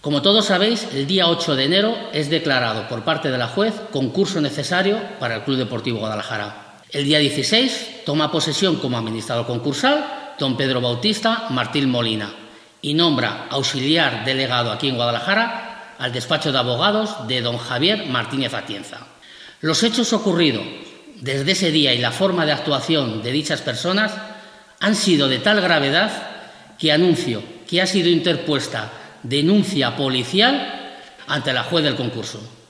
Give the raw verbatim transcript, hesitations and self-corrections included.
Como todos sabéis, el día ocho de enero es declarado por parte de la juez concurso necesario para el Club Deportivo Guadalajara. El día dieciséis toma posesión como administrador concursal don Pedro Bautista Martín Molina y nombra auxiliar delegado aquí en Guadalajara al despacho de abogados de don Javier Martínez Atienza. Los hechos ocurridos desde ese día y la forma de actuación de dichas personas han sido de tal gravedad que anuncio que ha sido interpuesta denuncia policial ante la juez del concurso.